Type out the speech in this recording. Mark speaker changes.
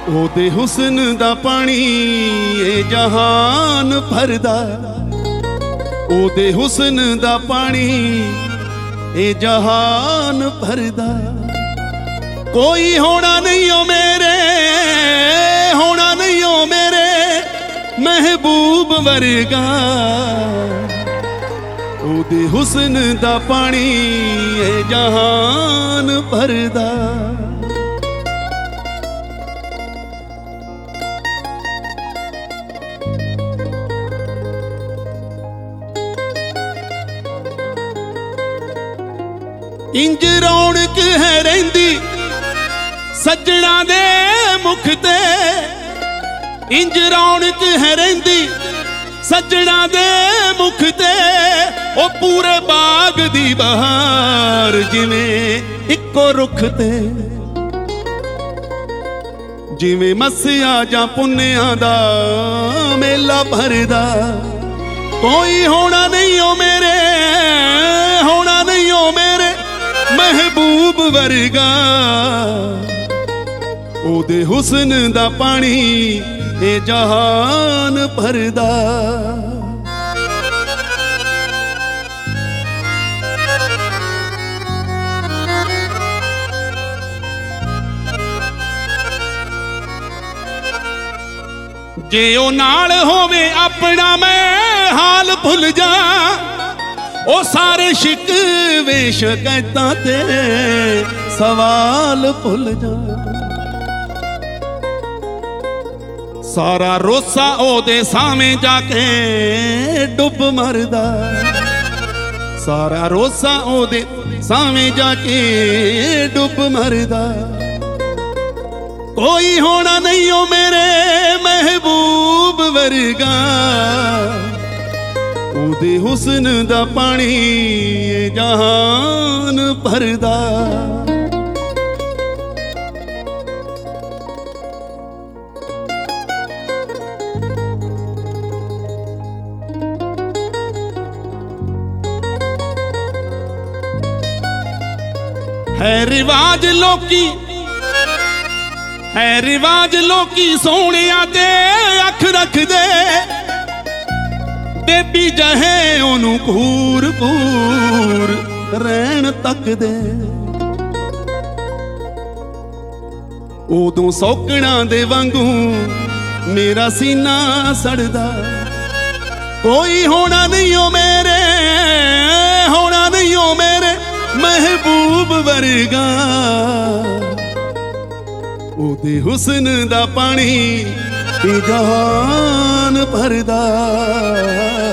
Speaker 1: ਉਹਦੇ ਹੁਸਨ ਦਾ ਪਾਣੀ ਇਹ ਜਹਾਨ ਭਰਦਾ, ਉਹਦੇ ਹੁਸਨ ਦਾ ਪਾਣੀ ਇਹ ਜਹਾਨ ਭਰਦਾ। ਕੋਈ ਹੋਣਾ ਨਹੀਂ ਓ ਮੇਰੇ, ਹੋਣਾ ਨਹੀਂ ਓ ਮੇਰੇ ਮਹਿਬੂਬ ਵਰਗਾ। ਉਹਦੇ ਹੁਸਨ ਦਾ ਪਾਣੀ ਇਹ ਜਹਾਨ ਭਰਦਾ। ਇੰਜ ਰੌਣਕ ਹੈ ਰਹਿੰਦੀ ਸੱਜਣਾ ਦੇ ਮੁਖ ਤੇ, ਇੰਜ ਰੌਣਕ ਹੈ ਰਹਿੰਦੀ ਸੱਜਣਾ ਦੇ ਮੁਖ ਤੇ। ਉਹ ਪੂਰੇ ਬਾਗ ਦੀ ਬਹਾਰ ਜਿਵੇਂ ਇੱਕੋ ਰੁੱਖ ਤੇ, ਜਿਵੇਂ ਮੱਸਿਆ ਜਾਂ ਪੁੰਨਿਆਂ ਦਾ ਮੇਲਾ ਭਰਦਾ। ਕੋਈ ਹੋਣਾ ਨਹੀਂ ਓ ਮੇਰੇ, ਹੋਣਾ ਨਹੀਂ ਓ ਮੇਰੇ ਮਹਿਬੂਬ ਵਰਗਾ। ਉਹਦੇ ਹੁਸਨ ਦਾ ਪਾਣੀ ਇਹ ਜਹਾਨ ਭਰਦਾ। ਜੇ ਉਹ ਨਾਲ ਹੋਵੇ ਆਪਣਾ ਮੈਂ ਹਾਲ ਭੁੱਲ ਜਾ। ਉਹ ਸਾਰੇ ਸ਼ਿਕਵੇ ਸ਼ਿਕਾਇਤਾਂ ਤੇ ਸਵਾਲ ਭੁੱਲ ਜਾ। ਸਾਰਾ ਰੋਸਾ ਉਹਦੇ ਸਾਹਮਣੇ ਜਾ ਕੇ ਡੁੱਬ ਮਰਦਾ। ਸਾਰਾ ਰੋਸਾ ਉਹਦੇ ਸਾਹਮਣੇ ਜਾ ਕੇ ਡੁੱਬ ਮਰਦਾ। ਕੋਈ ਹੋਣਾ ਨਹੀਂ ਓ ਮੇਰੇ ਮਹਿਬੂਬ ਵਰਗਾ। ਉਹਦੇ ਹੁਸਨ ਦਾ ਪਾਣੀ ਇਹ ਜਹਾਨ ਭਰਦਾ। ਹੈ ਰਿਵਾਜ ਲੋਕੀ, ਹੈ ਰਿਵਾਜ ਲੋਕੀ ਸੋਹਣਿਆਂ ਤੇ ਅੱਖ ਰੱਖਦੇ। ਬੇਬੀ ਜਹੇ ਉਹਨੂੰ ਘੂਰ ਘੂਰ ਰਹਿਣ ਤੱਕਦੇ। ਉਦੋਂ ਸੌਕਣਾ ਦੇ ਵਾਂਗੂ ਮੇਰਾ ਸੀਨਾ ਸੜਦਾ। ਕੋਈ ਹੋਣਾ ਨਹੀਂ ਓ ਮੇਰੇ, ਹੋਣਾ ਨਹੀਂ ਓ ਮੇਰੇ ਮਹਿਬੂਬ ਵਰਗਾ। ਉਹਦੇ ਹੁਸਨ ਦਾ ਪਾਣੀ ਇਹ ਜਹਾਨ ਭਰਦਾ।